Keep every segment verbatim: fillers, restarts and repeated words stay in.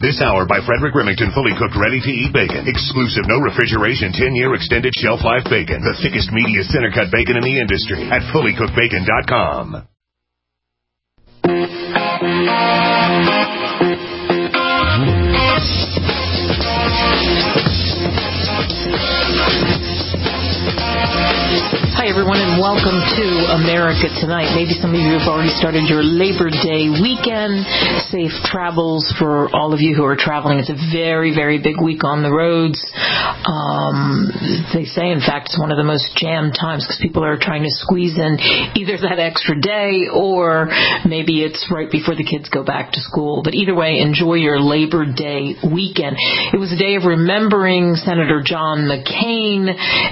This hour by Frederick Remington, fully cooked, ready-to-eat bacon. Exclusive, no refrigeration, ten-year extended shelf life bacon. The thickest, meatiest center-cut bacon in the industry at fully cooked bacon dot com. Hi, everyone, and welcome to America Tonight. Maybe some of you have already started your Labor Day weekend. Safe travels for all of you who are traveling. It's a very, very big week on the roads. Um, they say, in fact, it's one of the most jammed times because people are trying to squeeze in either that extra day or maybe it's right before the kids go back to school. But either way, enjoy your Labor Day weekend. It was a day of remembering Senator John McCain,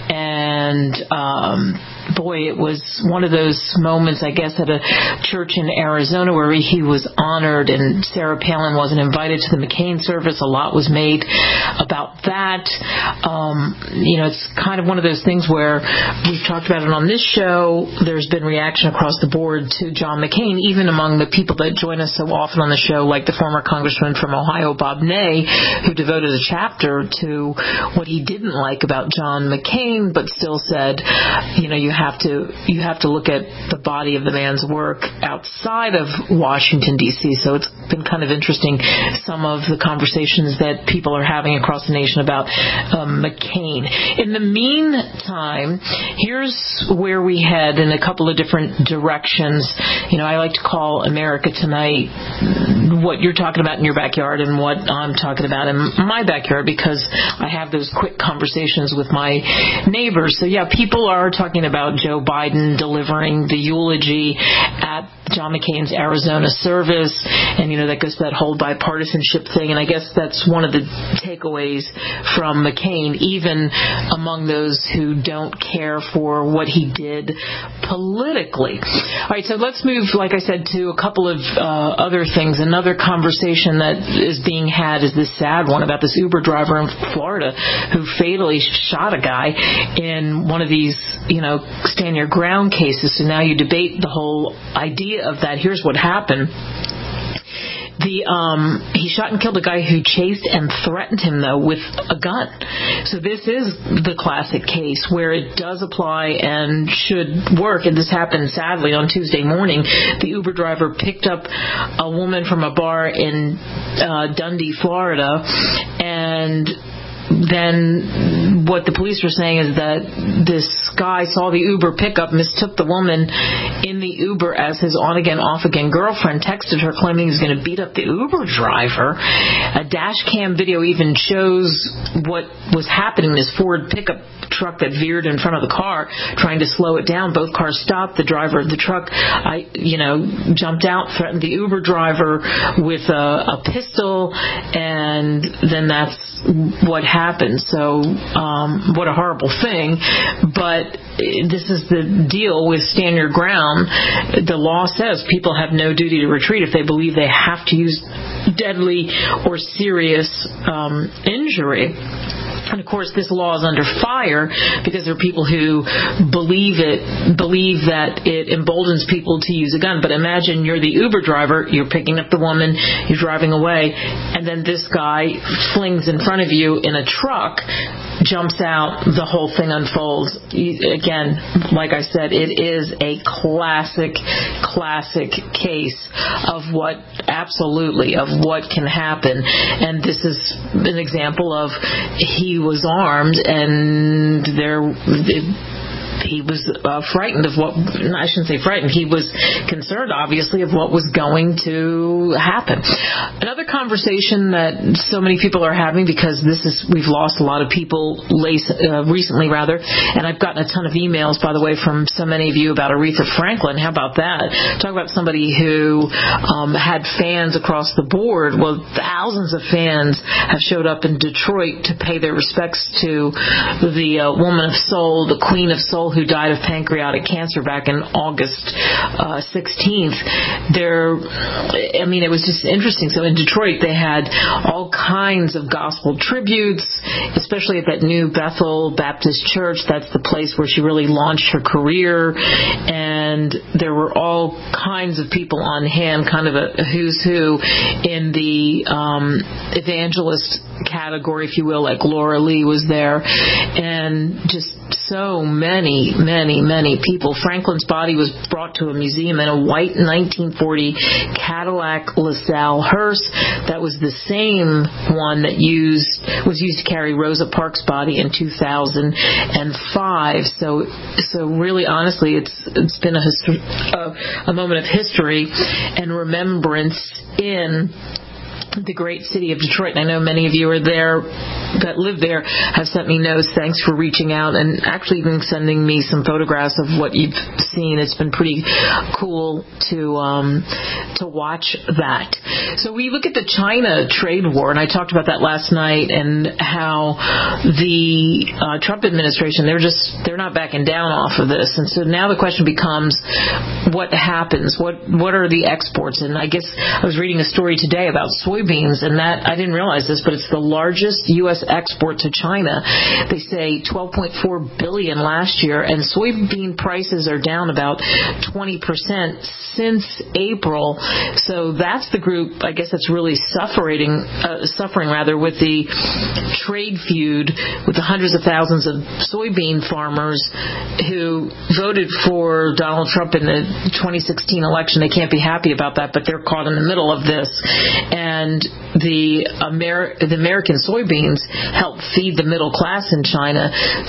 and um, boy, it was one of those moments, I guess, at a church in Arizona where he was honored, and Sarah Palin wasn't invited to the McCain service. A lot was made about that. Um, you know, it's kind of one of those things where we've talked about it on this show. There's been reaction across the board to John McCain, even among the people that join us so often on the show, like the former congressman from Ohio, Bob Ney, who devoted a chapter to what he didn't like about John McCain, but still said, you know, you have to you have to look at the body of the man's work outside of Washington, D C So it's been kind of interesting, some of the conversations that people are having across the nation about um, McCain. In the meantime, here's where we head in a couple of different directions. You know, I like to call America Tonight what you're talking about in your backyard and what I'm talking about in my backyard, because I have those quick conversations with my neighbors. So yeah, people are talking about Joe Biden delivering the eulogy at John McCain's Arizona service, and you know, that goes to that whole bipartisanship thing, and I guess that's one of the takeaways from McCain, even among those who don't care for what he did politically. All right, so let's move, like I said, to a couple of uh, other things. Another conversation that is being had is this sad one about this Uber driver in Florida who fatally shot a guy in one of these, you know, stand your ground cases. So now you debate the whole idea of that. Here's what happened. The um, he shot and killed a guy who chased and threatened him, though, with a gun. So this is the classic case where it does apply and should work. And this happened, sadly, on Tuesday morning. The Uber driver picked up a woman from a bar in uh, Dundee, Florida, and then what the police were saying is that this guy saw the Uber pickup, mistook the woman in the Uber as his on-again, off-again girlfriend, texted her claiming he was going to beat up the Uber driver. A dash cam video even shows what was happening. This Ford pickup truck that veered in front of the car, trying to slow it down. Both cars stopped. The driver of the truck, I, you know, jumped out, threatened the Uber driver with a, a pistol, and then that's what happened. So, um, what a horrible thing. But this is the deal with stand your ground. The law says people have no duty to retreat if they believe they have to use deadly or serious um, injury. And of course, this law is under fire because there are people who believe it, believe that it emboldens people to use a gun. But imagine you're the Uber driver, you're picking up the woman, you're driving away, and then this guy flings in front of you in a truck, jumps out, the whole thing unfolds. Again, like I said, it is a classic, classic case of what, absolutely, of what can happen. And this is an example of he was armed, and there it, he was uh, frightened of what, I shouldn't say frightened, he was concerned, obviously, of what was going to happen. Another conversation that so many people are having, because this is, we've lost a lot of people lace, uh, recently, rather, and I've gotten a ton of emails, by the way, from so many of you about Aretha Franklin. How about that? Talk about somebody who um, had fans across the board. Well, thousands of fans have showed up in Detroit to pay their respects to the uh, woman of soul, the queen of soul, who who died of pancreatic cancer back in August uh, sixteenth. There, I mean, it was just interesting. So in Detroit, they had all kinds of gospel tributes, especially at that new Bethel Baptist Church. That's the place where she really launched her career. And there were all kinds of people on hand, kind of a who's who in the um, evangelist category, if you will, like Laura Lee was there, and just so many, many, many people. Franklin's body was brought to a museum in a white nineteen forty Cadillac LaSalle hearse. That was the same one that used was used to carry Rosa Parks' body in two thousand five. So, so really, honestly, it's it's been a, histor- a, a moment of history and remembrance in the great city of Detroit. And I know many of you are there that live there have sent me notes. Thanks for reaching out and actually even sending me some photographs of what you've seen. It's been pretty cool to um, to watch that. So we look at the China trade war, and I talked about that last night, and how the uh, Trump administration, they're just they're not backing down off of this. And so now the question becomes, what happens? What what are the exports? And I guess I was reading a story today about soybeans, and that I didn't realize this, but it's the largest U S export to China. They say twelve point four billion dollars last year, and soybean prices are down about twenty percent since April. So that's the group, I guess, that's really suffering, uh, suffering rather, with the trade feud with the hundreds of thousands of soybean farmers who voted for Donald Trump in the twenty sixteen election. They can't be happy about that, but they're caught in the middle of this. And the, Amer- the American soybeans help feed the middle class in China.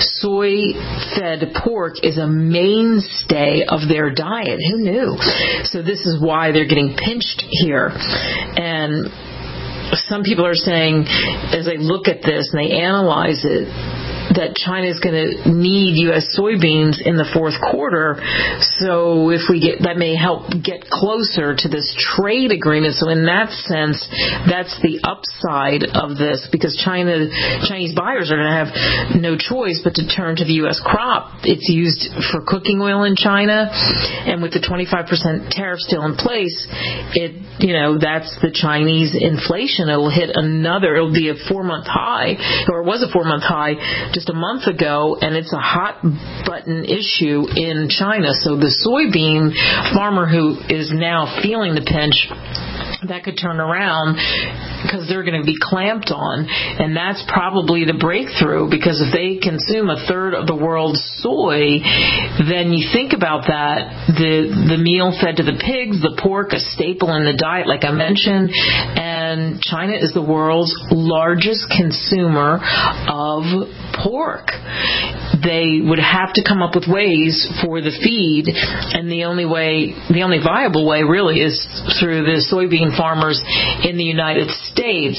Soy-fed pork is a mainstay of their diet. Who knew? So this is why they're getting pinched here. And some people are saying, as they look at this and they analyze it, that China is going to need U S soybeans in the fourth quarter. So if we get, that may help get closer to this trade agreement. So in that sense, that's the upside of this, because China, Chinese buyers are going to have no choice but to turn to the U S crop. It's used for cooking oil in China, and with the twenty-five percent tariff still in place, it, you know, that's the Chinese inflation. It will hit another, it'll be a four-month high, or it was a four-month high just a month ago, and it's a hot button issue in China. So the soybean farmer who is now feeling the pinch, that could turn around because they're going to be clamped on, and that's probably the breakthrough, because if they consume a third of the world's soy, then you think about that, the the meal fed to the pigs, the pork, a staple in the diet, like I mentioned, and China is the world's largest consumer of pork. They would have to come up with ways for the feed, and the only way, the only viable way really, is through the soybean farmers in the United States.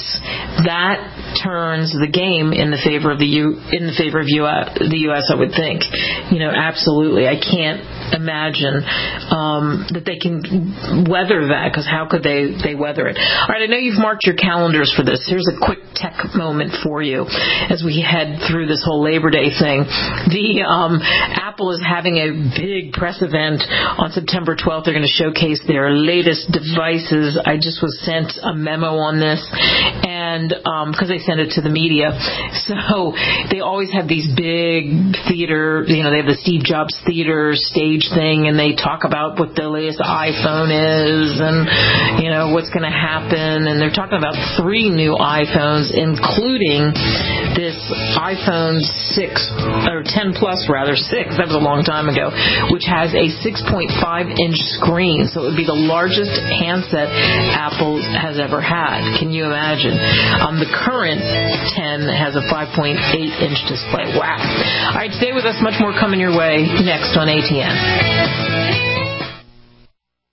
That turns the game in the favor of the U, in the favor of U S, the U S, I would think. You know, absolutely. I can't imagine um, that they can weather that, because how could they, they weather it? All right, I know you've marked your calendars for this. Here's a quick tech moment for you as we head through this whole Labor Day thing. The um, Apple is having a big press event on September twelfth. They're going to showcase their latest devices. I just was sent a memo on this, and because um, they send it to the media. So they always have these big theater, you know, they have the Steve Jobs theater stage thing, and they talk about what the latest iPhone is and, you know, what's going to happen. And they're talking about three new iPhones, including this iPhone six, or ten plus rather, six, that was a long time ago, which has a six point five inch screen. So it would be the largest handset Apple has ever had. Can you imagine? Um, the current ten has a five point eight inch display. Wow. All right, stay with us. Much more coming your way next on A T N.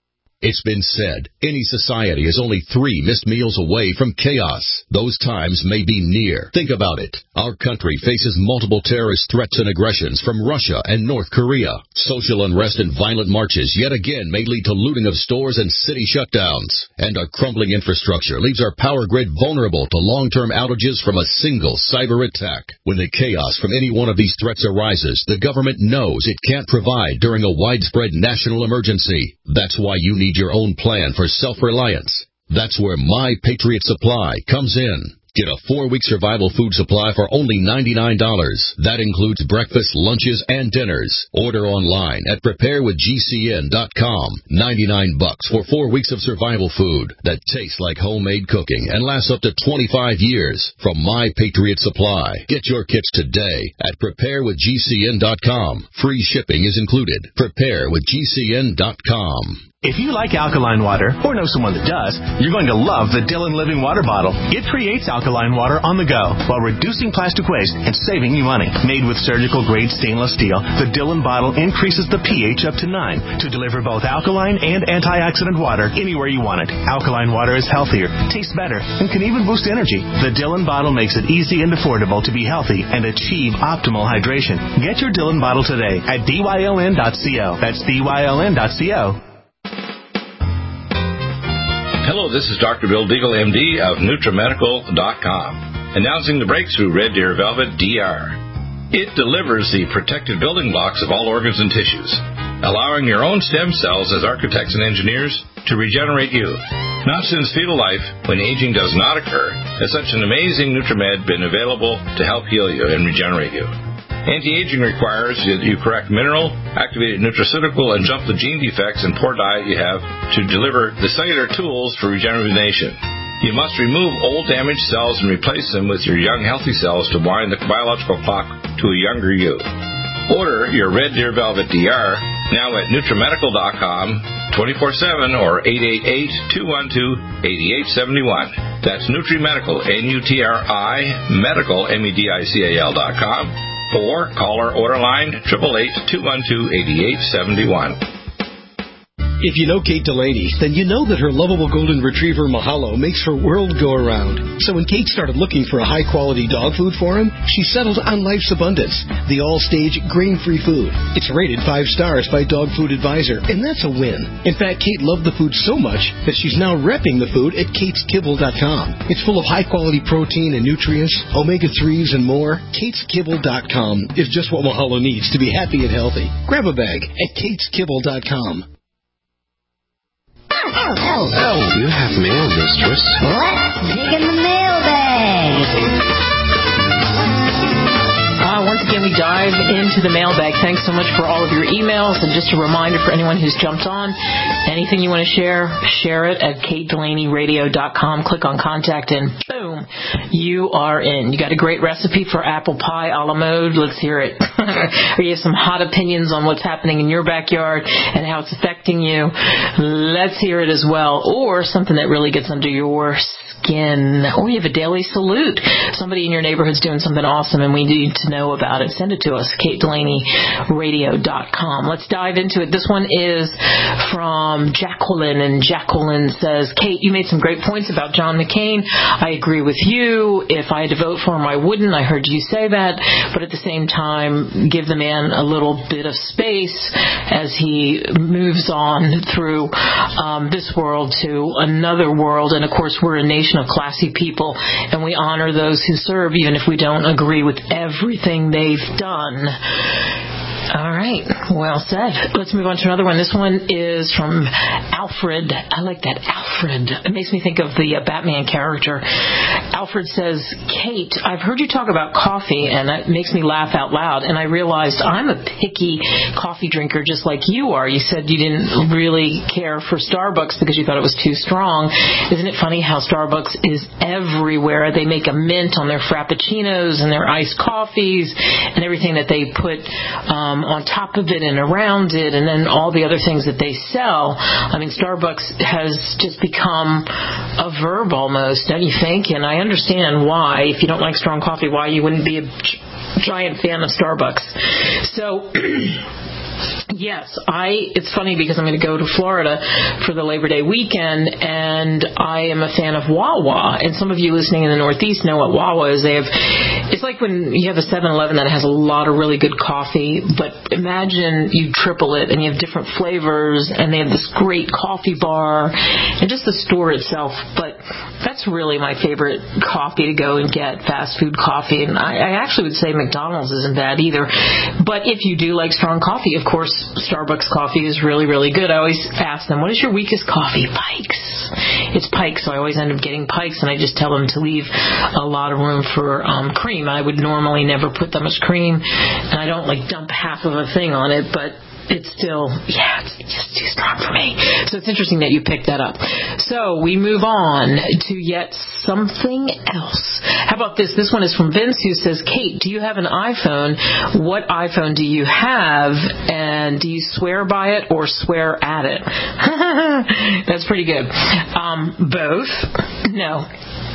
It's been said, any society is only three missed meals away from chaos. Those times may be near. Think about it. Our country faces multiple terrorist threats and aggressions from Russia and North Korea. Social unrest and violent marches yet again may lead to looting of stores and city shutdowns. And our crumbling infrastructure leaves our power grid vulnerable to long-term outages from a single cyber attack. When the chaos from any one of these threats arises, the government knows it can't provide during a widespread national emergency. That's why you need your own plan for self-reliance. That's where My Patriot Supply comes in. Get a four-week survival food supply for only ninety-nine dollars. That includes breakfast, lunches, and dinners. Order online at prepare with G C N dot com. ninety-nine bucks for four weeks of survival food that tastes like homemade cooking and lasts up to twenty-five years from My Patriot Supply. Get your kits today at prepare with G C N dot com. Free shipping is included. prepare with G C N dot com. If you like alkaline water, or know someone that does, you're going to love the Dillon Living Water Bottle. It creates alkaline water on the go while reducing plastic waste and saving you money. Made with surgical-grade stainless steel, the Dillon bottle increases the pH up to nine to deliver both alkaline and antioxidant water anywhere you want it. Alkaline water is healthier, tastes better, and can even boost energy. The Dillon bottle makes it easy and affordable to be healthy and achieve optimal hydration. Get your Dillon bottle today at B Y L N dot co. That's B Y L N dot co. Hello, this is Doctor Bill Deagle, M D of NutriMedical dot com, announcing the breakthrough Red Deer Velvet D R. It delivers the protected building blocks of all organs and tissues, allowing your own stem cells as architects and engineers to regenerate you. Not since fetal life, when aging does not occur, has such an amazing NutriMed been available to help heal you and regenerate you. Anti-aging requires that you correct mineral, activated nutraceutical, and jump the gene defects and poor diet you have to deliver the cellular tools for regeneration. You must remove old damaged cells and replace them with your young healthy cells to wind the biological clock to a younger you. Order your Red Deer Velvet D R now at NutriMedical dot com twenty-four seven or eight eight eight, two one two, eight eight seven one. That's NutriMedical, N U T R I, medical, M E D I C A L dot com. Or call our order line, eight eight eight, two one two, eight eight seven one. If you know Kate Delaney, then you know that her lovable golden retriever Mahalo makes her world go around. So when Kate started looking for a high-quality dog food for him, she settled on Life's Abundance, the all-stage grain-free food. It's rated five stars by Dog Food Advisor, and that's a win. In fact, Kate loved the food so much that she's now repping the food at Kates Kibble dot com. It's full of high-quality protein and nutrients, omega threes, and more. Kates Kibble dot com is just what Mahalo needs to be happy and healthy. Grab a bag at Kates Kibble dot com. Oh, oh, oh, you have mail, mistress. Let's dig in the mailbag. Uh, once again, we dive into the mailbag. Thanks so much for all of your emails. And just a reminder for anyone who's jumped on, anything you want to share, share it at Kate Delaney Radio dot com. Click on contact and boom, you are in. You got a great recipe for apple pie a la mode. Let's hear it. Or you have some hot opinions on what's happening in your backyard and how it's affecting you. Let's hear it as well. Or something that really gets under your skin. Or you have a daily salute. Somebody in your neighborhood's doing something awesome and we need to know about it. Send it to us, Kate Delaney Radio dot com. Let's dive into it. This one is from Jacqueline, and Jacqueline says, Kate, you made some great points about John McCain. I agree with you. If I had to vote for him, I wouldn't. I heard you say that. But at the same time, give the man a little bit of space as he moves on through um, this world to another world. And, of course, we're a nation of classy people, and we honor those who serve, even if we don't agree with everything they've done. All right. Well said. Let's move on to another one. This one is from Alfred. I like that, Alfred. It makes me think of the uh, Batman character. Alfred says, Kate, I've heard you talk about coffee, and it makes me laugh out loud, and I realized I'm a picky coffee drinker just like you are. You said you didn't really care for Starbucks because you thought it was too strong. Isn't it funny how Starbucks is everywhere? They make a mint on their frappuccinos and their iced coffees and everything that they put um, on top of it and around it, and then all the other things that they sell. I mean, Starbucks has just become a verb almost, don't you think? And I understand why, if you don't like strong coffee, why you wouldn't be a giant fan of Starbucks. So Yes, I. It's funny because I'm going to go to Florida for the Labor Day weekend, and I am a fan of Wawa. And some of you listening in the Northeast know what Wawa is. They have. It's like when you have a seven eleven that has a lot of really good coffee, but imagine you triple it and you have different flavors, and they have this great coffee bar, and just the store itself. But that's really my favorite coffee to go and get, fast food coffee. And I, I actually would say McDonald's isn't bad either. But if you do like strong coffee, of course, Starbucks coffee is really, really good. I always ask them, what is your weakest coffee? Pikes. It's Pikes, so I always end up getting Pikes, and I just tell them to leave a lot of room for um, cream. I would normally never put that much cream, and I don't like dump half of a thing on it, but it's still, yeah, it's just too strong for me. So it's interesting that you picked that up. So we move on to yet something else. How about this? This one is from Vince, who says, Kate, do you have an iPhone? What iPhone do you have? And do you swear by it or swear at it? That's pretty good. Um, both? No.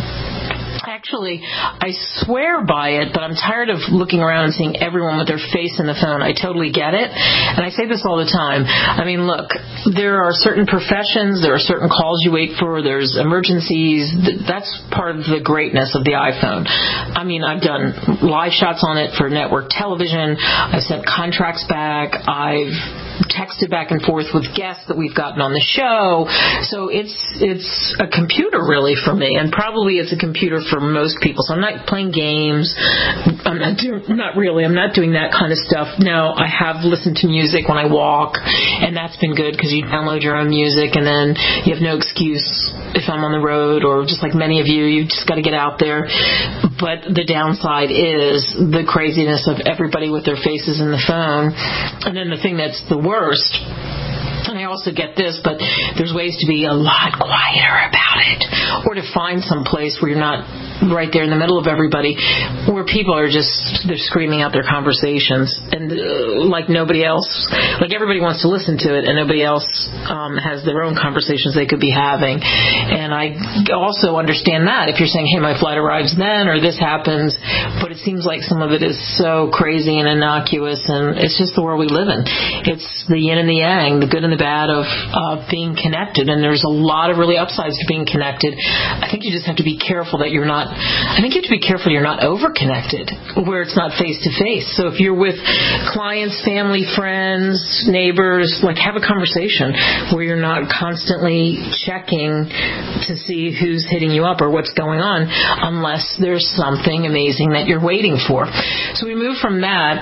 Actually, I swear by it, but I'm tired of looking around and seeing everyone with their face in the phone. I totally get it, and I say this all the time. I mean, look, there are certain professions, there are certain calls you wait for, there's emergencies. That's part of the greatness of the iPhone. I mean, I've done live shots on it for network television. I've sent contracts back. I've texted back and forth with guests that we've gotten on the show. So it's it's a computer really for me, and probably it's a computer for most people. So I'm not playing games. I'm not doing, not really. I'm not doing that kind of stuff. Now, I have listened to music when I walk, and that's been good because you download your own music, and then you have no excuse if I'm on the road, or just like many of you, you just got to get out there. But the downside is the craziness of everybody with their faces in the phone. And then the thing that's the worst, and I also get this, but there's ways to be a lot quieter about it, or to find some place where you're not right there in the middle of everybody, where people are just, they're screaming out their conversations, and uh, like nobody else, like everybody wants to listen to it, and nobody else um, has their own conversations they could be having. And I also understand that if you're saying, hey, my flight arrives then, or this happens, but it seems like some of it is so crazy and innocuous, and it's just the world we live in. It's the yin and the yang, the good and the bad of uh, being connected, and there's a lot of really upsides to being connected. I think you just have to be careful that you're not, I think you have to be careful you're not over-connected, where it's not face-to-face. So if you're with clients, family, friends, neighbors, like have a conversation where you're not constantly checking to see who's hitting you up or what's going on, unless there's something amazing that you're waiting for. So we move from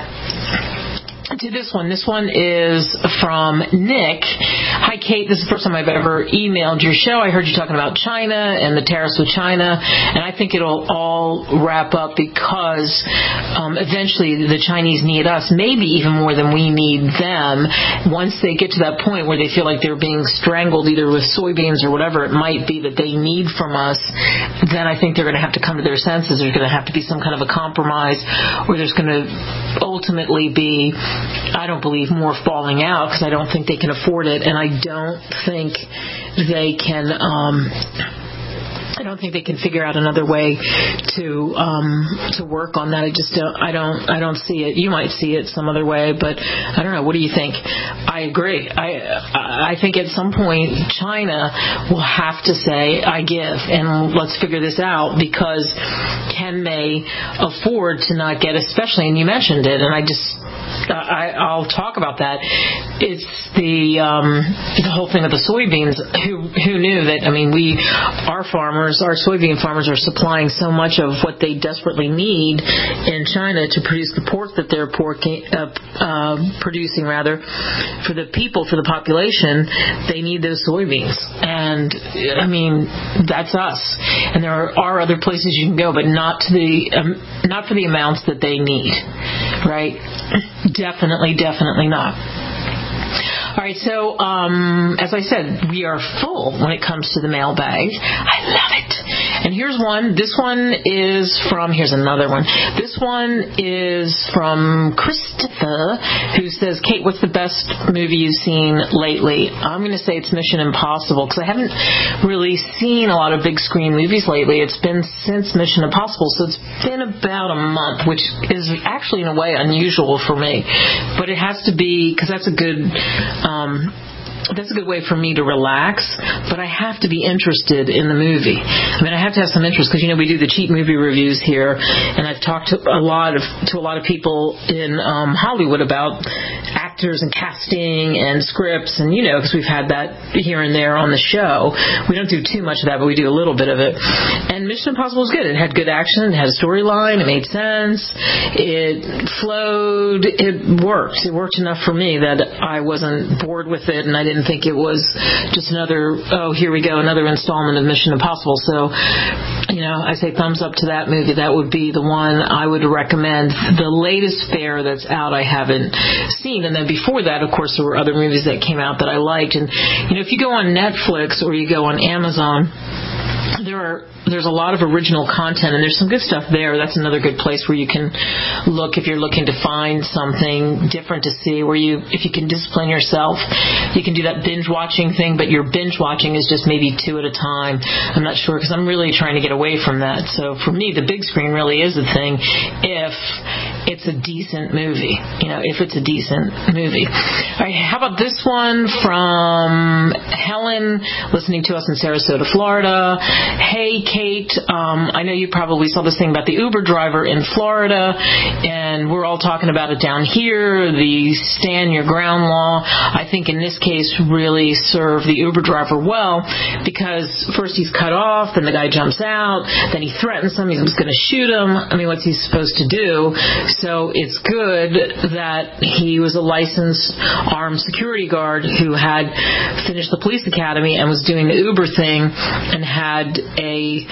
that to this one. This one is from Nick. Hi, Kate. This is the first time I've ever emailed your show. I heard you talking about China and the tariffs with China, and I think it'll all wrap up because um, eventually the Chinese need us, maybe even more than we need them. Once they get to that point where they feel like they're being strangled either with soybeans or whatever it might be that they need from us, then I think they're going to have to come to their senses. There's going to have to be some kind of a compromise, or there's going to ultimately be, I don't believe, more falling out, because I don't think they can afford it, and I don't think they can um I don't think they can figure out another way to um, to work on that. I just don't. I don't. I don't see it. You might see it some other way, but I don't know. What do you think? I agree. I I think at some point China will have to say, "I give," and let's figure this out, because can they afford to not get, especially? And you mentioned it, and I just. I, I'll talk about that. It's the um, the whole thing of the soybeans. Who who knew that? I mean, we, our farmers, our soybean farmers, are supplying so much of what they desperately need in China to produce the pork that they're porking, uh, uh, producing, rather, for the people, for the population. They need those soybeans, and I mean, that's us. And there are, are other places you can go, but not to the um, not for the amounts that they need, right? Definitely, definitely not. All right, so um, as I said, we are full when it comes to the mailbag. I love it. And here's one. This one is from, here's another one. This one is from Christopher, who says, Kate, what's the best movie you've seen lately? I'm going to say it's Mission Impossible, because I haven't really seen a lot of big screen movies lately. It's been since Mission Impossible, so it's been about a month, which is actually in a way unusual for me. But it has to be, because that's a good... Um, That's a good way for me to relax, but I have to be interested in the movie. I mean, I have to have some interest, because, you know, we do the cheap movie reviews here, and I've talked to a lot of to a lot of people in um, Hollywood about actors and casting and scripts, and, you know, because we've had that here and there on the show. We don't do too much of that, but we do a little bit of it. And Mission Impossible was good. It had good action. It had a storyline. It made sense. It flowed. It worked. It worked enough for me that I wasn't bored with it, and I didn't think it was just another, oh, here we go, another installment of Mission Impossible. So, you know, I say thumbs up to that movie. That would be the one I would recommend. The latest fare that's out I haven't seen. And then before that, of course, there were other movies that came out that I liked. And, you know, if you go on Netflix or you go on Amazon, there are there's a lot of original content, and there's some good stuff there. That's another good place where you can look if you're looking to find something different to see, where you, if you can discipline yourself, you can do that binge watching thing, but your binge watching is just maybe two at a time. I'm not sure, because I'm really trying to get away from that. So for me, the big screen really is the thing if it's a decent movie, you know, if it's a decent movie. All right, how about this one from Helen, listening to us in Sarasota, Florida. Hey, Kate, um, I know you probably saw this thing about the Uber driver in Florida, and we're all talking about it down here, the stand your ground law. I think in this case really served the Uber driver well, because first he's cut off, then the guy jumps out, then he threatens him, he's going to shoot him. I mean, what's he supposed to do? So it's good that he was a licensed armed security guard who had finished the police academy and was doing the Uber thing and had a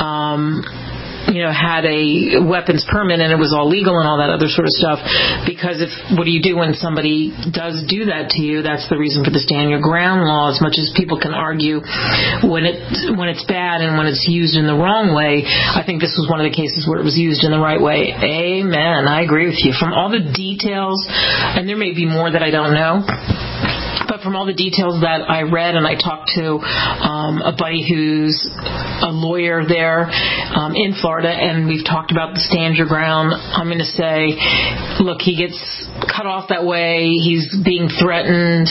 um you know, had a weapons permit, and it was all legal and all that other sort of stuff. Because if, what do you do when somebody does do that to you? That's the reason for the stand your ground law. As much as people can argue when it when it's bad and when it's used in the wrong way, I think this was one of the cases where it was used in the right way. Amen. I agree with you. From all the details, and there may be more that I don't know, but from all the details that I read, and I talked to um, a buddy who's a lawyer there um, in Florida, and we've talked about the stand your ground, I'm going to say, look, he gets cut off that way, he's being threatened,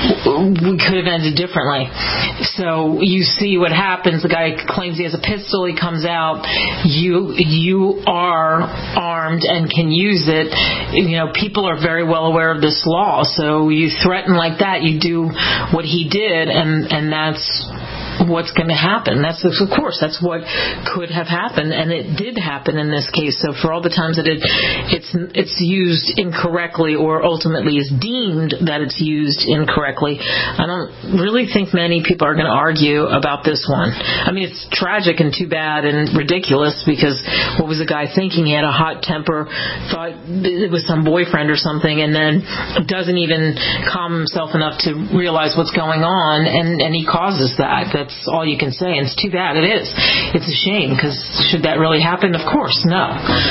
we could have ended differently. So you see what happens, the guy claims he has a pistol, he comes out, you you are armed and can use it. You know, people are very well aware of this law, so you threaten like that, you do what he did, and and that's what's going to happen. That's, of course, that's what could have happened, and it did happen in this case. So for all the times that it it's it's used incorrectly, or ultimately is deemed that it's used incorrectly, I don't really think many people are going to argue about this one. I mean, it's tragic and too bad and ridiculous, because what was the guy thinking? He had a hot temper, thought it was some boyfriend or something, and then doesn't even calm himself enough to realize what's going on, and, and he causes that. That's all you can say, and it's too bad. It is. It's a shame, because should that really happen? Of course, no.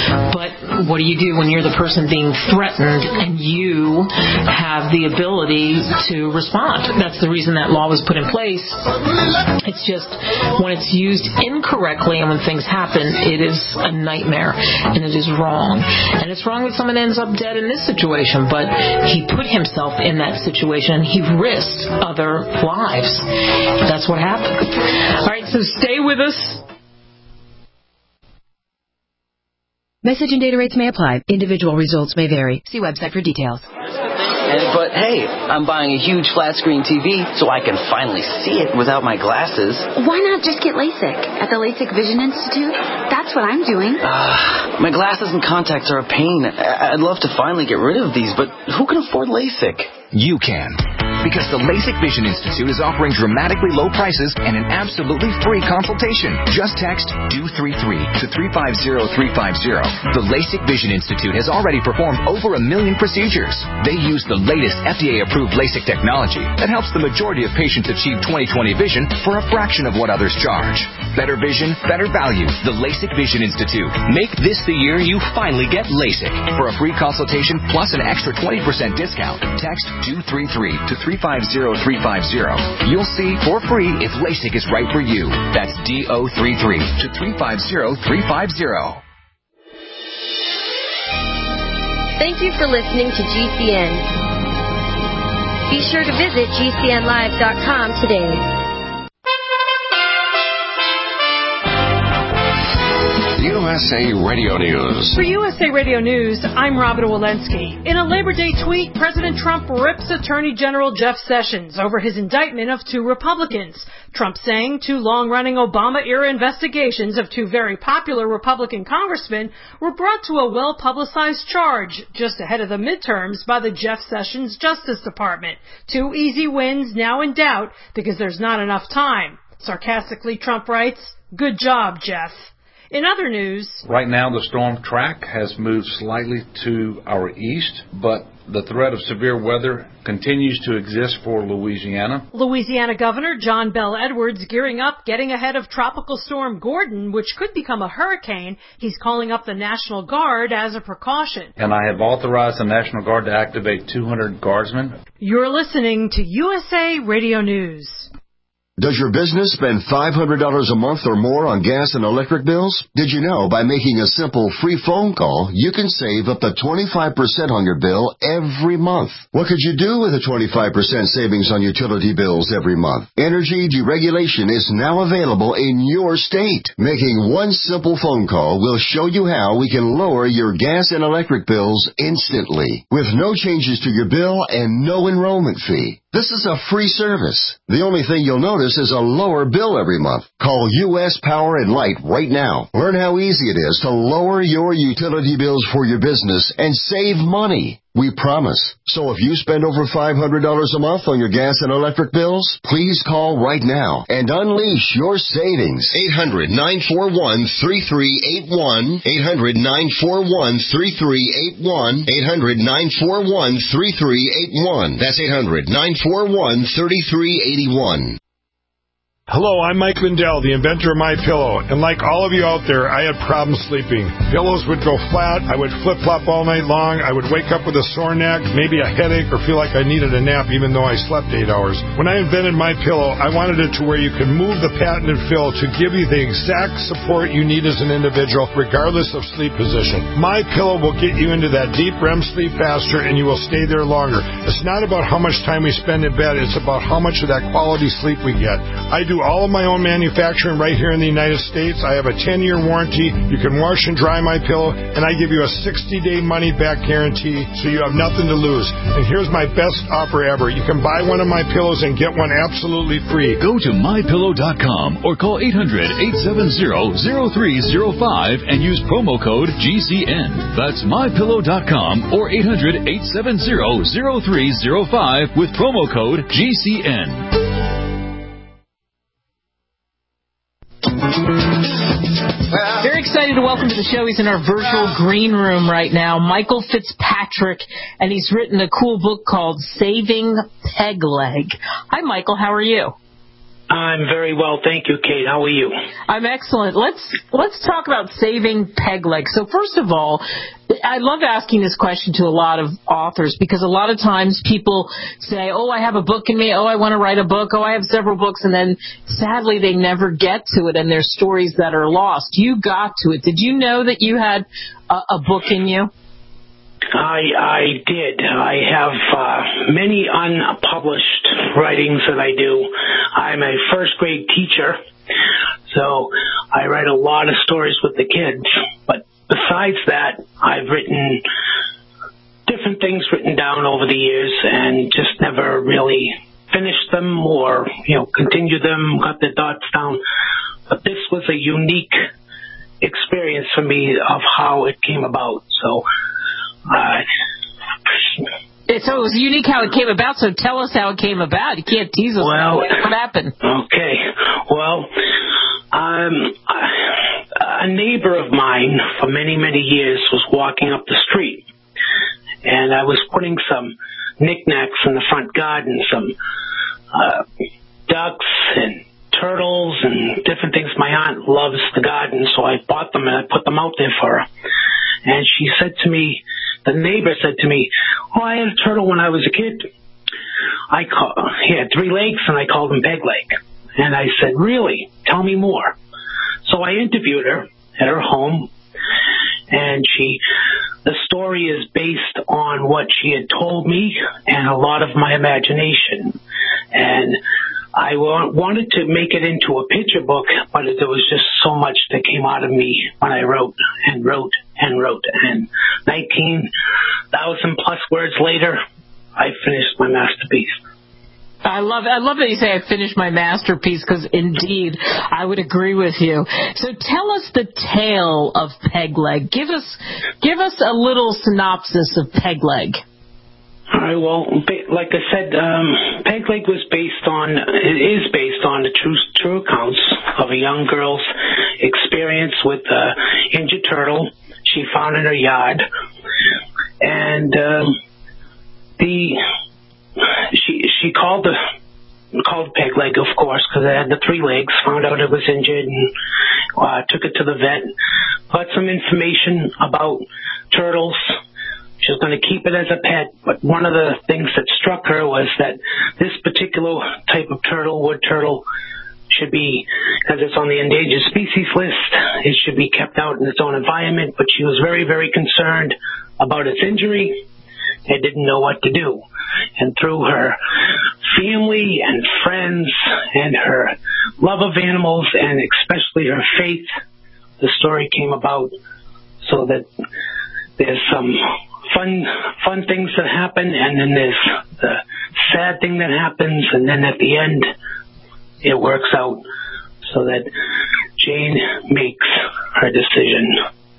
But what do you do when you're the person being threatened and you have the ability to respond? That's the reason that law was put in place. It's just when it's used incorrectly and when things happen, it is a nightmare, and it is wrong. And it's wrong that someone ends up dead in this situation, but he put himself in that situation. He risked other lives. That's what happened. All right, so stay with us. Message and data rates may apply. Individual results may vary. See website for details. And, but hey, I'm buying a huge flat screen T V so I can finally see it without my glasses. Why not just get LASIK at the LASIK Vision Institute? That's what I'm doing. Uh, my glasses and contacts are a pain. I'd love to finally get rid of these, but who can afford LASIK? you can. Because the LASIK Vision Institute is offering dramatically low prices and an absolutely free consultation. Just text D O three three to three five zero three five zero. The LASIK Vision Institute has already performed over a million procedures. They use the latest F D A-approved LASIK technology that helps the majority of patients achieve twenty twenty vision for a fraction of what others charge. Better vision, better value. The LASIK Vision Institute. Make this the year you finally get LASIK. For a free consultation plus an extra twenty percent discount, text D O three three to three five zero three five zero. You'll see for free if LASIK is right for you. That's D O three three to three five zero three five zero. Thank you for listening to G C N. Be sure to visit G C N live dot com today. U S A Radio News. For U S A Radio News, I'm Robin Walensky. In a Labor Day tweet, President Trump rips Attorney General Jeff Sessions over his indictment of two Republicans. Trump saying two long-running Obama-era investigations of two very popular Republican congressmen were brought to a well-publicized charge just ahead of the midterms by the Jeff Sessions Justice Department. Two easy wins now in doubt because there's not enough time. Sarcastically, Trump writes, "Good job, Jeff." In other news, right now the storm track has moved slightly to our east, but the threat of severe weather continues to exist for Louisiana. Louisiana Governor John Bel Edwards gearing up, getting ahead of Tropical Storm Gordon, which could become a hurricane. He's calling up the National Guard as a precaution. And I have authorized the National Guard to activate two hundred guardsmen. You're listening to U S A Radio News. Does your business spend five hundred dollars a month or more on gas and electric bills? Did you know by making a simple free phone call, you can save up to twenty-five percent on your bill every month? What could you do with a twenty-five percent savings on utility bills every month? Energy deregulation is now available in your state. Making one simple phone call will show you how we can lower your gas and electric bills instantly with no changes to your bill and no enrollment fee. This is a free service. The only thing you'll notice is a lower bill every month. Call U S Power and Light right now. Learn how easy it is to lower your utility bills for your business and save money. We promise. So if you spend over five hundred dollars a month on your gas and electric bills, please call right now and unleash your savings. eight hundred nine four one three three eight one. eight hundred nine four one three three eight one. eight hundred nine four one three three eight one. That's eight hundred nine four one three three eight one. Hello, I'm Mike Lindell, the inventor of MyPillow, and like all of you out there, I had problems sleeping. Pillows would go flat, I would flip-flop all night long, I would wake up with a sore neck, maybe a headache, or feel like I needed a nap even though I slept eight hours. When I invented MyPillow, I wanted it to where you could move the patented fill to give you the exact support you need as an individual, regardless of sleep position. MyPillow will get you into that deep R E M sleep faster, and you will stay there longer. It's not about how much time we spend in bed, it's about how much of that quality sleep we get. I do all of my own manufacturing right here in the United States. I have a ten-year warranty. You can wash and dry my pillow, and I give you a sixty-day money-back guarantee, so you have nothing to lose. And here's my best offer ever. You can buy one of my pillows and get one absolutely free. Go to my pillow dot com or call eight hundred eight seven zero zero three zero five and use promo code G C N. That's my pillow dot com or eight hundred eight seven zero zero three zero five with promo code G C N. Very excited to welcome to the show. He's in our virtual green room right now, Michael Fitzpatrick, and he's written a cool book called Saving Peg Leg. Hi, Michael. How are you? I'm very well, thank you, Kate. How are you? I'm excellent. Let's let's talk about saving peg leg. So first of all, I love asking this question to a lot of authors because a lot of times people say, oh, I have a book in me, oh, I want to write a book, oh, I have several books, and then sadly they never get to it and there's stories that are lost. You got to it. Did you know that you had a, a book in you? I I did. I have uh, many unpublished writings that I do. I'm a first grade teacher, so I write a lot of stories with the kids. But besides that, I've written different things written down over the years and just never really finished them or, you know, continued them, got the dots down. But this was a unique experience for me of how it came about. So Uh, it, So it was unique how it came about. So tell us how it came about. You can't tease us. Well, what happened? Okay. Well, um, a neighbor of mine for many, many years was walking up the street, and I was putting some knickknacks in the front garden, some uh, ducks and turtles and different things. My aunt loves the garden, so I bought them and I put them out there for her. And she said to me, the neighbor said to me, oh, I had a turtle when I was a kid. I call, he had three legs, and I called him Pegleg. And I said, really? Tell me more. So I interviewed her at her home, and she, the story is based on what she had told me and a lot of my imagination. And I wanted to make it into a picture book, but there was just so much that came out of me when I wrote and wrote and wrote. And nineteen thousand plus words later, I finished my masterpiece. I love I love that you say I finished my masterpiece, because indeed I would agree with you. So tell us the tale of Pegleg. Give us give us a little synopsis of Pegleg. All right. Well, like I said, um, Pegleg was based on it is based on the true true accounts of a young girl's experience with an injured turtle she found in her yard, and uh, the she she called the called Pegleg, of course, because it had the three legs. Found out it was injured and uh, took it to the vet. Got some information about turtles. She was going to keep it as a pet, but one of the things that struck her was that this particular type of turtle, wood turtle, should be, because it's on the endangered species list, it should be kept out in its own environment, but she was very, very concerned about its injury and didn't know what to do. And through her family and friends and her love of animals and especially her faith, the story came about, so that there's some fun fun things that happen, and then there's the sad thing that happens, and then at the end it works out so that Jane makes her decision.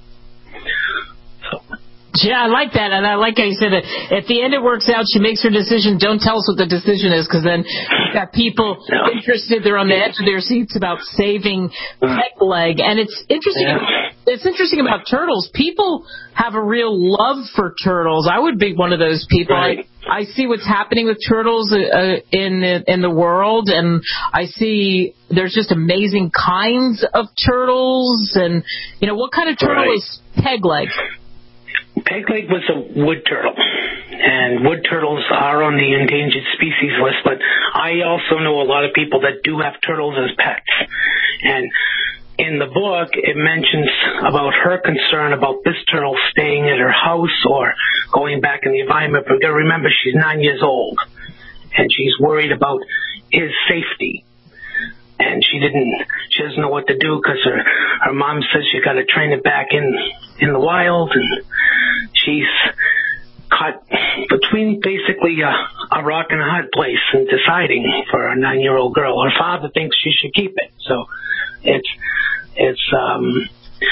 So. Yeah, I like that, and I like how you said that at the end it works out, she makes her decision. Don't tell us what the decision is, because then you've got people no. interested, they're on the edge of their seats about saving Pegleg. And it's interesting yeah. It's interesting about turtles. People have a real love for turtles. I would be one of those people. Right. I, I see what's happening with turtles uh, in in the world, and I see there's just amazing kinds of turtles. And, you know, what kind of turtle right. is Pegleg? Pegleg was a wood turtle, and wood turtles are on the endangered species list, but I also know a lot of people that do have turtles as pets. And in the book, it mentions about her concern about this turtle staying at her house or going back in the environment. But remember, she's nine years old, and she's worried about his safety. And she didn't, she doesn't know what to do, because her, her mom says you got to train it back in, in the wild, and she's caught between basically a, a rock and a hard place and deciding for a nine-year-old girl. Her father thinks she should keep it. So it's, it's, um,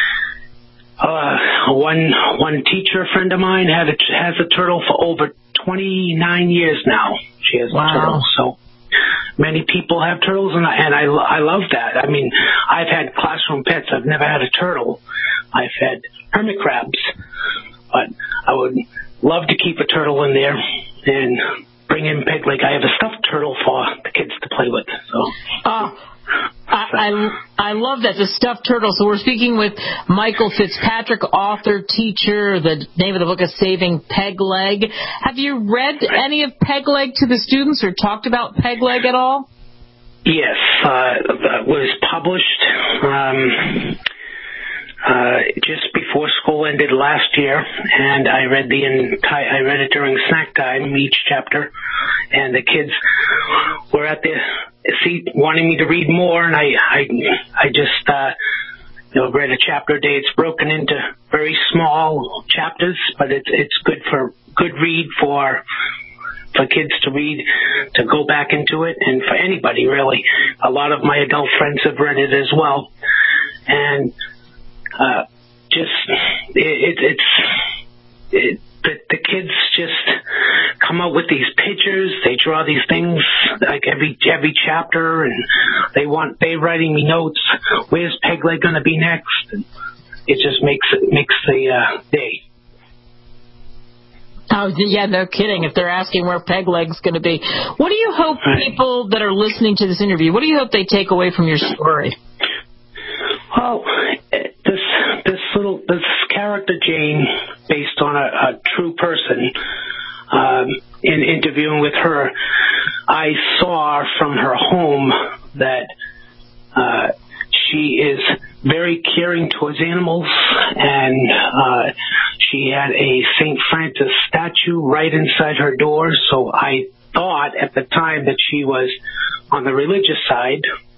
uh, one, one teacher friend of mine had a, has a turtle for over twenty-nine years now. She has wow. a turtle. So many people have turtles, and I, and I, I love that. I mean, I've had classroom pets. I've never had a turtle. I've had hermit crabs, but I would love to keep a turtle in there and bring in Pegleg. I have a stuffed turtle for the kids to play with. So. Uh, I, I, I love that, the stuffed turtle. So we're speaking with Michael Fitzpatrick, author, teacher. The name of the book is Saving Pegleg. Have you read any of Pegleg to the students or talked about Pegleg at all? Yes. Uh, it was published um, uh, just before school ended last year, and I read the entire. I read it during snack time, each chapter, and the kids were at the seat wanting me to read more, and I, I, I just, uh, you know, read a chapter a day. It's broken into very small chapters, but it's it's good for good read for for kids to read, to go back into it, and for anybody really. A lot of my adult friends have read it as well, and uh, just it, it, it's it, the, the kids just come come out with these pictures. They draw these things like every every chapter, and they want they're writing me notes. Where's Pegleg going to be next? And it just makes it makes the uh, day. Oh, yeah, no kidding. If they're asking where Pegleg's going to be. What do you hope people that are listening to this interview, what do you hope they take away from your story? Well, this this little this character Jane, based on a, a true person, um, in interviewing with her, I saw from her home that uh, she is very caring towards animals, and uh, she had a Saint Francis statue right inside her door. So I thought at the time that she was on the religious side.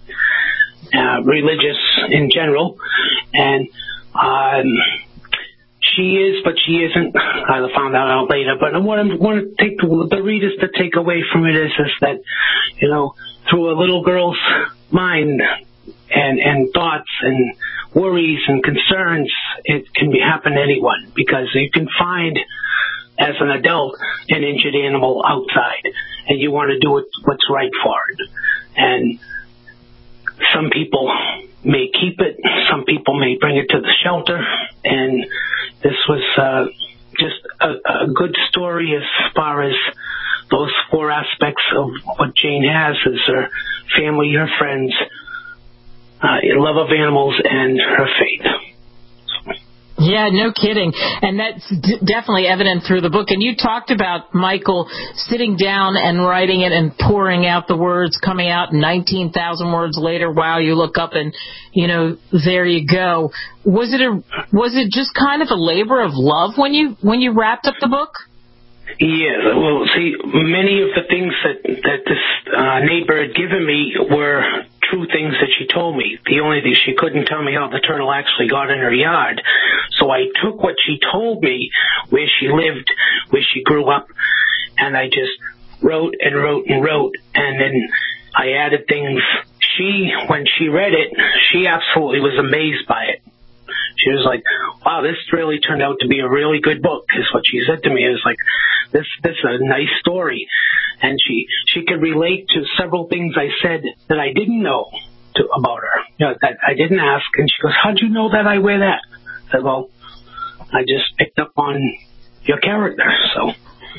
Uh, religious in general, and um, she is, but she isn't. I found that out later. But what I want to take the readers to take away from it is, is that, you know, through a little girl's mind and and thoughts and worries and concerns, it can be happen to anyone, because you can find as an adult an injured animal outside, and you want to do it, what's right for it, and some people may keep it, some people may bring it to the shelter, and this was uh, just a, a good story as far as those four aspects of what Jane has: is her family, her friends, uh, love of animals, and her faith. Yeah, no kidding. And that's d- definitely evident through the book. And you talked about Michael sitting down and writing it and pouring out the words, coming out nineteen thousand words later. Wow, you look up and, you know, there you go. Was it a was it just kind of a labor of love when you when you wrapped up the book? Yeah, well, see, many of the things that, that this uh, neighbor had given me were true things that she told me. The only thing, she couldn't tell me how the turtle actually got in her yard. So I took what she told me, where she lived, where she grew up, and I just wrote and wrote and wrote, and then I added things. She, when she read it, she absolutely was amazed by it. She was like, wow, this really turned out to be a really good book, is what she said to me. It was like, this this is a nice story. And she, she could relate to several things I said that I didn't know to, about her, you know, that I didn't ask. And she goes, how'd you know that I wear that? I said, well, I just picked up on your character, so.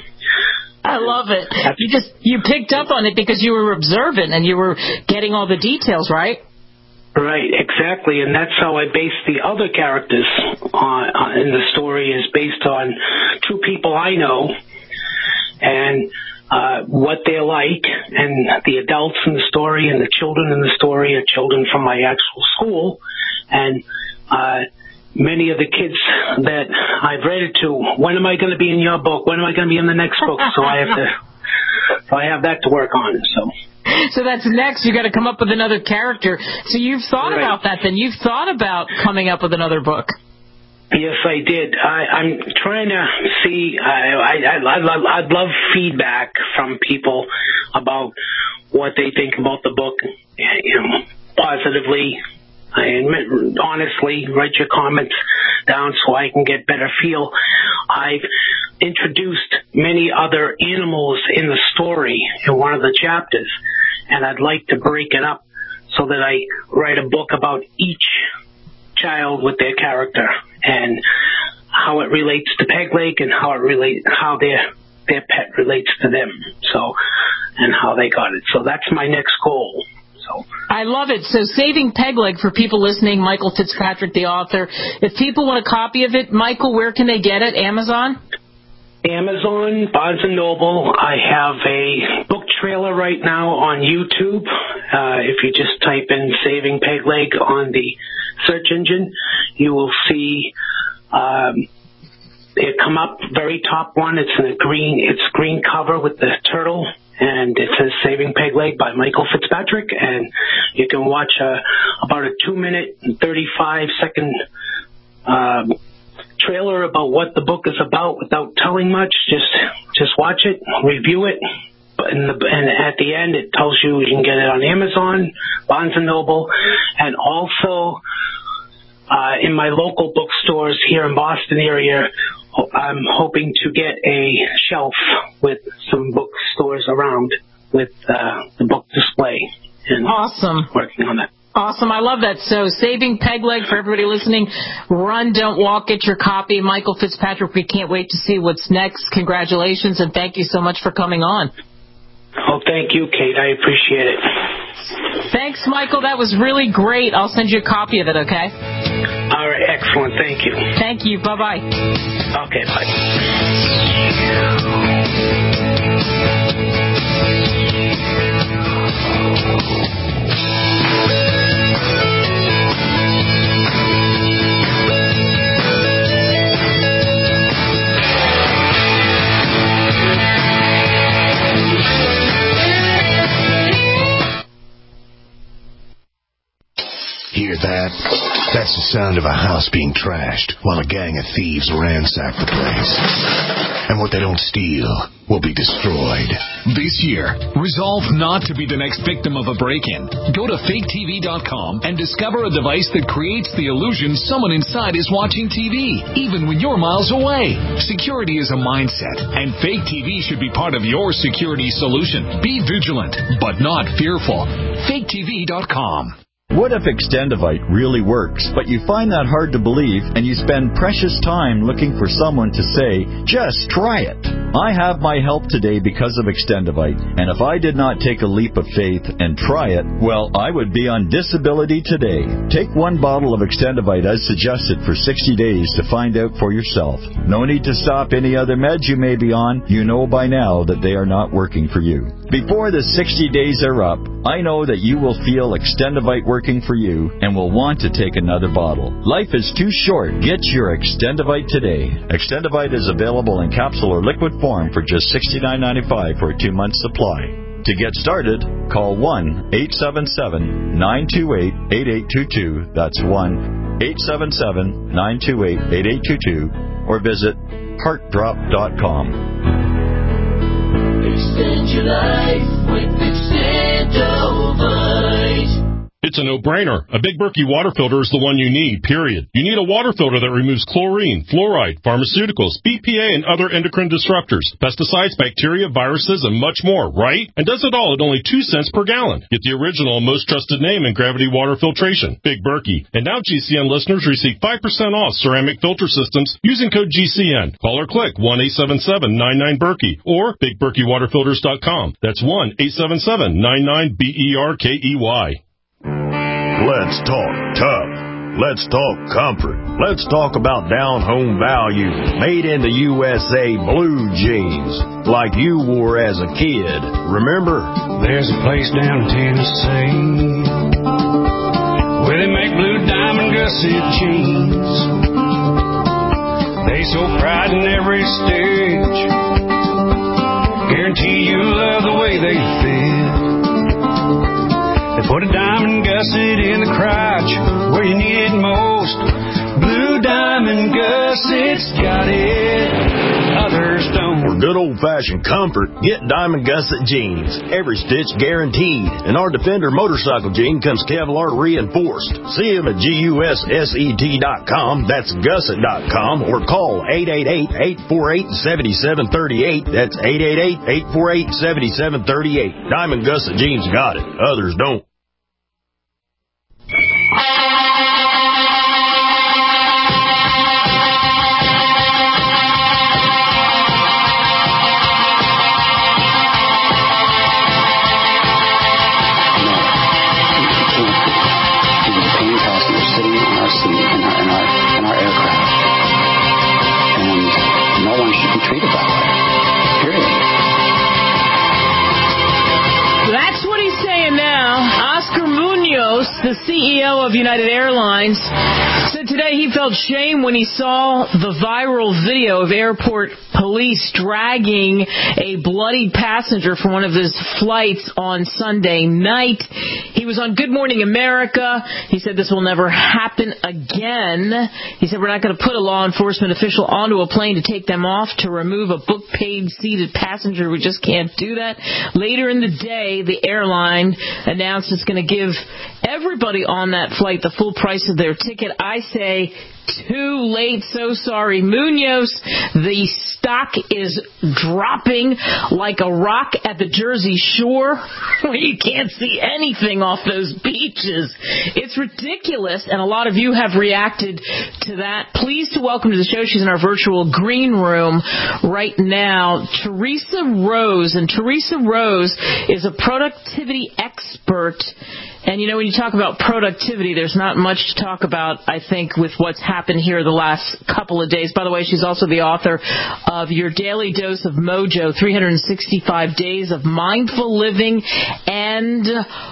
I love it. You just, you picked up on it because you were observant and you were getting all the details, right? Right, exactly, and that's how I base the other characters on, on in the story, is based on true people I know, and uh, what they're like, and the adults in the story and the children in the story are children from my actual school, and uh, many of the kids that I've read it to, when am I going to be in your book? When am I going to be in the next book? So I have to, so I have that to work on, so. So that's next. You got to come up with another character. So you've thought right. about that. Then you've thought about coming up with another book. Yes, I did. I, I'm trying to see. I, I, I, love, I'd love feedback from people about what they think about the book. You know, positively, and honestly, write your comments down so I can get better feel. I've introduced many other animals in the story in one of the chapters, and I'd like to break it up so that I write a book about each child with their character and how it relates to Pegleg and how it relate how their their pet relates to them. So, and how they got it. So that's my next goal. So I love it. So Saving Pegleg, for people listening, Michael Fitzpatrick, the author. If people want a copy of it, Michael, where can they get it? Amazon? Amazon, Barnes and Noble. I have a book trailer right now on YouTube. Uh, if you just type in Saving Pegleg on the search engine, you will see um, it come up, very top one. It's in a green, it's green cover with the turtle, and it says Saving Pegleg by Michael Fitzpatrick, and you can watch a, about a two minute and thirty-five second um, trailer about what the book is about without telling much. Just just watch it, review it, and, the, and at the end it tells you you can get it on Amazon, Barnes and Noble, and also uh, in my local bookstores here in Boston area, I'm hoping to get a shelf with some bookstores around with uh, the book display. And awesome. Working on that. Awesome. I love that. So Saving Peg Leg, for everybody listening, run, don't walk, get your copy. Michael Fitzpatrick, we can't wait to see what's next. Congratulations, and thank you so much for coming on. Oh, thank you, Kate. I appreciate it. Thanks, Michael. That was really great. I'll send you a copy of it, okay? All right. Excellent. Thank you. Thank you. Bye-bye. Okay, bye. Hear that? That's the sound of a house being trashed while a gang of thieves ransack the place. And what they don't steal will be destroyed. This year, resolve not to be the next victim of a break-in. Go to fake T V dot com and discover a device that creates the illusion someone inside is watching T V, even when you're miles away. Security is a mindset, and Fake T V should be part of your security solution. Be vigilant, but not fearful. fake T V dot com. What if Extendivite really works, but you find that hard to believe and you spend precious time looking for someone to say, just try it? I have my help today because of Extendivite, and if I did not take a leap of faith and try it, well, I would be on disability today. Take one bottle of Extendivite as suggested for sixty days to find out for yourself. No need to stop any other meds you may be on. You know by now that they are not working for you. Before the sixty days are up, I know that you will feel Extendivite working for you and will want to take another bottle. Life is too short. Get your Extendivite today. Extendivite is available in capsule or liquid form for just sixty-nine ninety-five for a two-month supply. To get started, call one eight seven seven, nine two eight, eight eight two two. That's one eight seven seven, nine two eight, eight eight two two. Or visit heart drop dot com. Extend your life with Extendivite. It's a no-brainer. A Big Berkey water filter is the one you need, period. You need a water filter that removes chlorine, fluoride, pharmaceuticals, B P A, and other endocrine disruptors, pesticides, bacteria, viruses, and much more, right? And does it all at only two cents per gallon. Get the original and most trusted name in gravity water filtration, Big Berkey. And now G C N listeners receive five percent off ceramic filter systems using code G C N. Call or click one eight seven seven, nine nine, Berkey or big berkey water filters dot com. That's one eight seven seven, nine nine, B E R K E Y. Let's talk tough. Let's talk comfort. Let's talk about down-home value. Made in the U S A blue jeans, like you wore as a kid. Remember? There's a place down in Tennessee where they make blue diamond gusset jeans. They so pride in every stitch. Guarantee you love the way they fit. They put a diamond gusset in the crotch where you need it most. Blue Diamond Gusset's got it. Others don't. For good old-fashioned comfort, get Diamond Gusset jeans. Every stitch guaranteed. And our Defender motorcycle jean comes Kevlar reinforced. See them at G U S S E T dot com. That's gusset dot com. Or call eight eight eight, eight four eight, seven seven three eight. That's eight eight eight, eight four eight, seven seven three eight. Diamond Gusset jeans got it. Others don't. The C E O of United Airlines said today he felt shame when he saw the viral video of airport police dragging a bloodied passenger from one of his flights on Sunday night. He was on Good Morning America. He said this will never happen again. He said we're not going to put a law enforcement official onto a plane to take them off to remove a book-paid seated passenger. We just can't do that. Later in the day, the airline announced it's going to give everybody on that flight the full price of their ticket. I say Too late, so sorry. Munoz, the stock is dropping like a rock at the Jersey Shore where you can't see anything off those beaches. It's ridiculous, and a lot of you have reacted to that. Pleased to welcome to the show, she's in our virtual green room right now, Teresa Rose. And Teresa Rose is a productivity expert. And, you know, when you talk about productivity, there's not much to talk about, I think, with what's happened here the last couple of days. By the way, she's also the author of Your Daily Dose of Mojo, three hundred sixty-five Days of Mindful Living and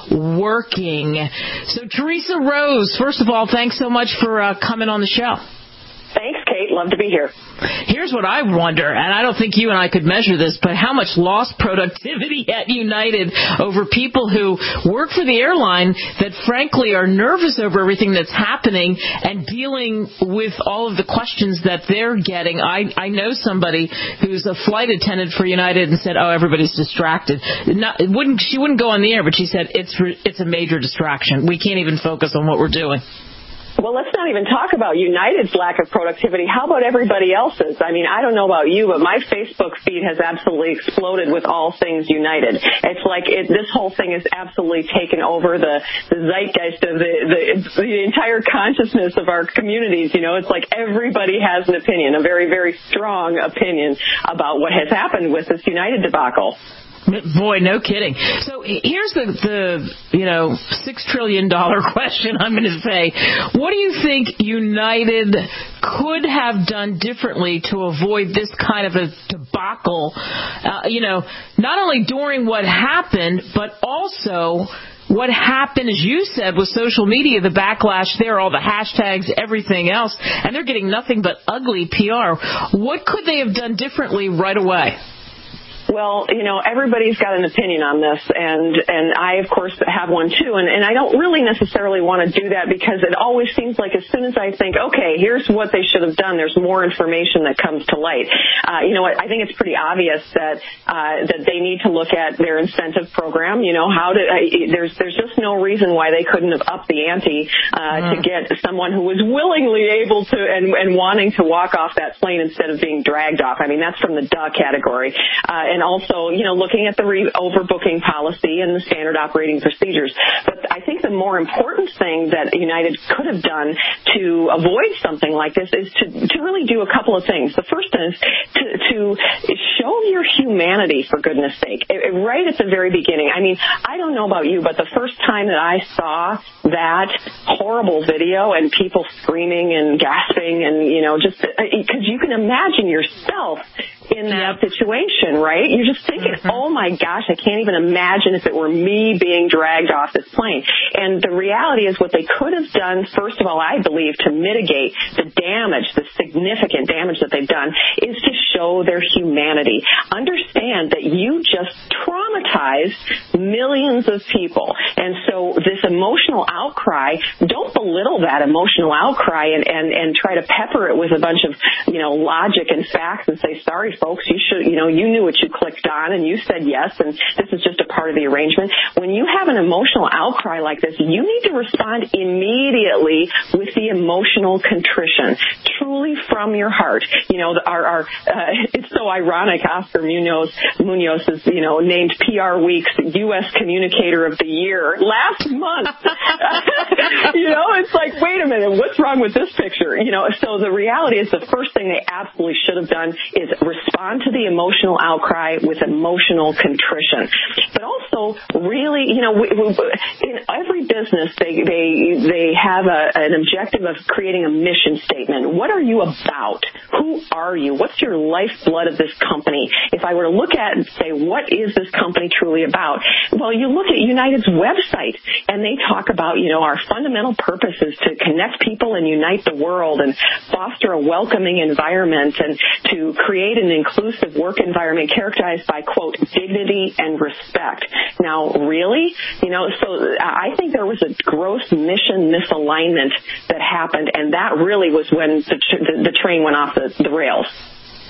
Working. So, Teresa Rose, first of all, thanks so much for uh, coming on the show. Thanks, Kate. Love to be here. Here's what I wonder, and I don't think you and I could measure this, but how much lost productivity at United over people who work for the airline that, frankly, are nervous over everything that's happening and dealing with all of the questions that they're getting. I, I know somebody who's a flight attendant for United and said, oh, everybody's distracted. Not, it wouldn't, she wouldn't go on the air, but she said it's it's a major distraction. We can't even focus on what we're doing. Well, let's not even talk about United's lack of productivity. How about everybody else's? I mean, I don't know about you, but my Facebook feed has absolutely exploded with all things United. It's like it, this whole thing has absolutely taken over the, the zeitgeist of the, the, the entire consciousness of our communities. You know, it's like everybody has an opinion, a very, very strong opinion about what has happened with this United debacle. Boy, no kidding. So here's the, the you know, six trillion dollars question I'm going to say. What do you think United could have done differently to avoid this kind of a debacle, uh, you know, not only during what happened, but also what happened, as you said, with social media, the backlash there, all the hashtags, everything else, and they're getting nothing but ugly P R. What could they have done differently right away? Well, you know, everybody's got an opinion on this, and and I, of course, have one too, and, and I don't really necessarily want to do that because it always seems like as soon as I think, okay, here's what they should have done, there's more information that comes to light. Uh, you know what, I think it's pretty obvious that uh, that they need to look at their incentive program. You know, how to, uh, there's there's just no reason why they couldn't have upped the ante uh, mm. to get someone who was willingly able to and, and wanting to walk off that plane instead of being dragged off. I mean, that's from the duh category. Uh, And also, you know, looking at the re- overbooking policy and the standard operating procedures. But I think the more important thing that United could have done to avoid something like this is to, to really do a couple of things. The first is to, to show your humanity, for goodness sake, it, it, right at the very beginning. I mean, I don't know about you, but the first time that I saw that horrible video and people screaming and gasping and, you know, just because you can imagine yourself in that yep. situation, right? You're just thinking, mm-hmm. oh my gosh, I can't even imagine if it were me being dragged off this plane. And the reality is what they could have done, first of all, I believe, to mitigate the damage, the significant damage that they've done, is to show their humanity. Understand that you just traumatized millions of people. And so this emotional outcry, don't belittle that emotional outcry and, and, and try to pepper it with a bunch of, you know, logic and facts and say, sorry, folks, you should, you know, you knew what you clicked on and you said yes, and this is just a part of the arrangement. When you have an emotional outcry like this, you need to respond immediately with the emotional contrition, truly from your heart. You know, our, our uh, it's so ironic. Oscar Munoz, Munoz is, you know, named P R Week's U S Communicator of the Year last month. You know, it's like, wait a minute, what's wrong with this picture? You know, so the reality is the first thing they absolutely should have done is respond to the emotional outcry with emotional contrition. But also, really, you know, we, we, in every business, they they they have a, an objective of creating a mission statement. What are you about? Who are you? What's your lifeblood of this company? If I were to look at and say, what is this company truly about? Well, you look at United's website, and they talk about, you know, our fundamental purpose is to connect people and unite the world and foster a welcoming environment and to create an inclusive work environment characterized by, quote, dignity and respect. Now, really? You know, so I think there was a gross mission misalignment that happened, and that really was when the, the, the train went off the, the rails.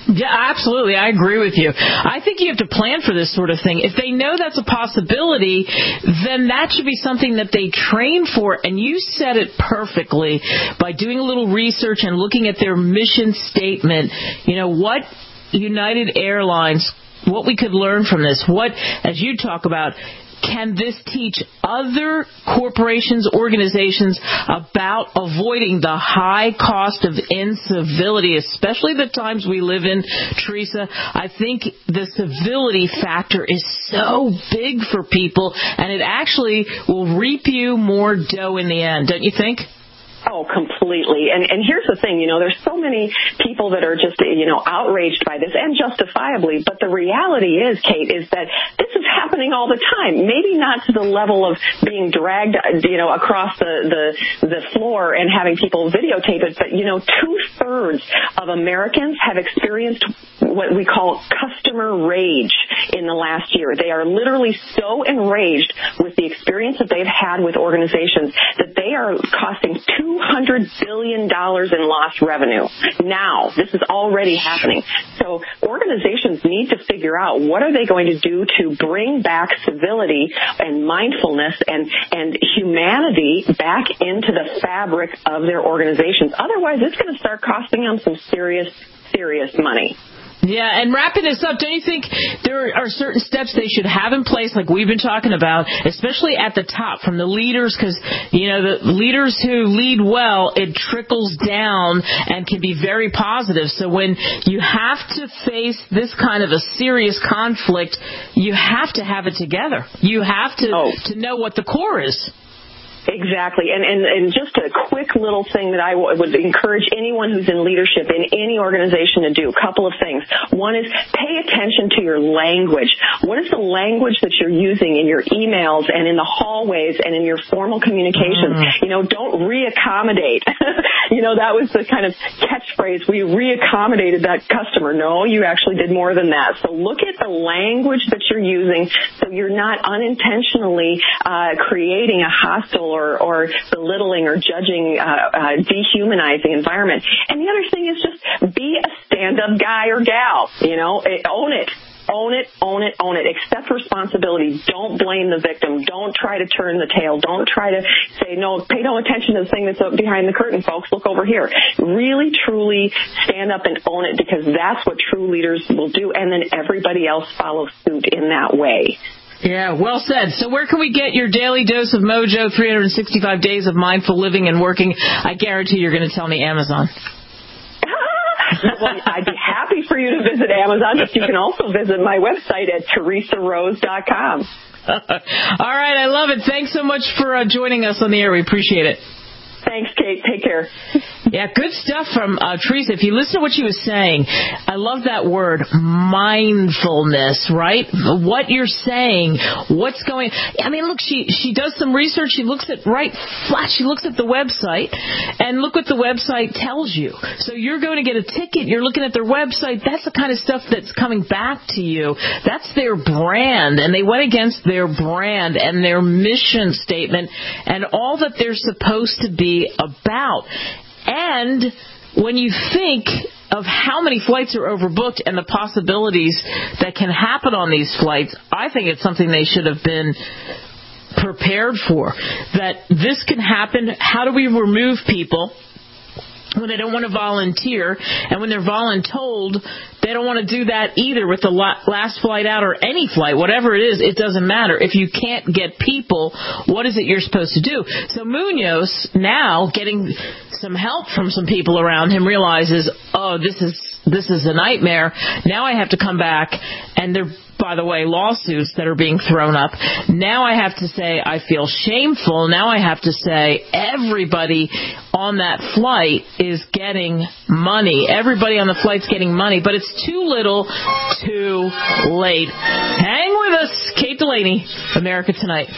Yeah, absolutely. I agree with you. I think you have to plan for this sort of thing. If they know that's a possibility, then that should be something that they train for. And you said it perfectly by doing a little research and looking at their mission statement. You know, what United Airlines, what we could learn from this, what, as you talk about, can this teach other corporations, organizations about avoiding the high cost of incivility, especially the times we live in, Teresa? I think the civility factor is so big for people, and it actually will reap you more dough in the end, don't you think? Oh, completely. And and here's the thing, you know, there's so many people that are just, you know, outraged by this, and justifiably. But the reality is, Kate, is that this is happening all the time. Maybe not to the level of being dragged, you know, across the, the, the floor and having people videotape it. But, you know, two-thirds of Americans have experienced what we call customer rage in the last year. They are literally so enraged with the experience that they've had with organizations that they are costing two hundred billion dollars in lost revenue. Now, this is already happening. So organizations need to figure out what are they going to do to bring back civility and mindfulness and, and humanity back into the fabric of their organizations. Otherwise, it's going to start costing them some serious, serious money. Yeah, and wrapping this up, don't you think there are certain steps they should have in place, like we've been talking about, especially at the top, from the leaders, because, you know, the leaders who lead well, it trickles down and can be very positive. So when you have to face this kind of a serious conflict, you have to have it together. You have to, oh. to know what the core is. Exactly. And, and, and just a quick little thing that I w- would encourage anyone who's in leadership in any organization to do. A couple of things. One is pay attention to your language. What is the language that you're using in your emails and in the hallways and in your formal communications? Mm. You know, don't re-accommodate. You know, that was the kind of catchphrase. We re-accommodated that customer. No, you actually did more than that. So look at the language that you're using so you're not unintentionally uh, creating a hostile Or, or belittling or judging, uh, uh, dehumanizing environment. And the other thing is just be a stand-up guy or gal. You know, own it. Own it, own it, own it. Accept responsibility. Don't blame the victim. Don't try to turn the tail. Don't try to say, no, pay no attention to the thing that's behind the curtain, folks. Look over here. Really, truly stand up and own it, because that's what true leaders will do. And then everybody else follows suit in that way. Yeah, well said. So where can we get your daily dose of mojo, three hundred sixty-five days of mindful living and working? I guarantee you're going to tell me Amazon. Well, I'd be happy for you to visit Amazon, but you can also visit my website at teresa rose dot com. All right, I love it. Thanks so much for uh, joining us on the air. We appreciate it. Thanks, Kate. Take care. Yeah, good stuff from uh, Teresa. If you listen to what she was saying, I love that word, mindfulness, right? What you're saying, what's going... I mean, look, she, she does some research. She looks at, right, flat, she looks at the website, and look what the website tells you. So you're going to get a ticket. You're looking at their website. That's the kind of stuff that's coming back to you. That's their brand, and they went against their brand and their mission statement and all that they're supposed to be about. And when you think of how many flights are overbooked and the possibilities that can happen on these flights, I think it's something they should have been prepared for. That this can happen. How do we remove people when they don't want to volunteer, and when they're voluntold, they don't want to do that either with the last flight out or any flight, whatever it is, it doesn't matter. If you can't get people, what is it you're supposed to do? So Munoz, now getting some help from some people around him, realizes, oh, this is this is a nightmare. Now I have to come back, and they're, by the way, lawsuits that are being thrown up. Now I have to say I feel shameful. Now I have to say everybody on that flight is getting money. Everybody on the flight's getting money, but it's too little, too late. Hang with us. Kate Delaney, America Tonight.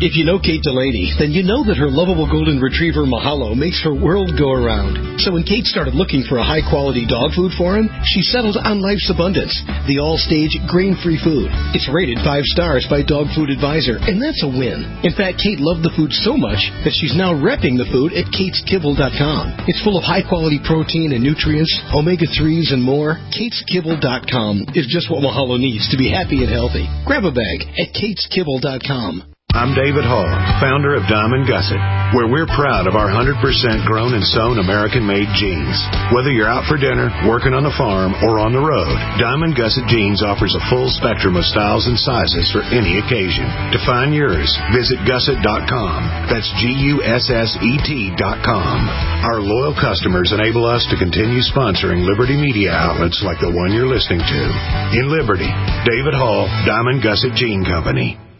If you know Kate Delaney, then you know that her lovable golden retriever Mahalo makes her world go around. So when Kate started looking for a high-quality dog food for him, she settled on Life's Abundance, the all-stage grain-free food. It's rated five stars by Dog Food Advisor, and that's a win. In fact, Kate loved the food so much that she's now repping the food at kates kibble dot com. It's full of high-quality protein and nutrients, omega threes, and more. kates kibble dot com is just what Mahalo needs to be happy and healthy. Grab a bag at kates kibble dot com. I'm David Hall, founder of Diamond Gusset, where we're proud of our one hundred percent grown and sewn American-made jeans. Whether you're out for dinner, working on the farm, or on the road, Diamond Gusset Jeans offers a full spectrum of styles and sizes for any occasion. To find yours, visit gusset dot com. That's G U S S E T dot com. Our loyal customers enable us to continue sponsoring Liberty media outlets like the one you're listening to. In Liberty, David Hall, Diamond Gusset Jean Company.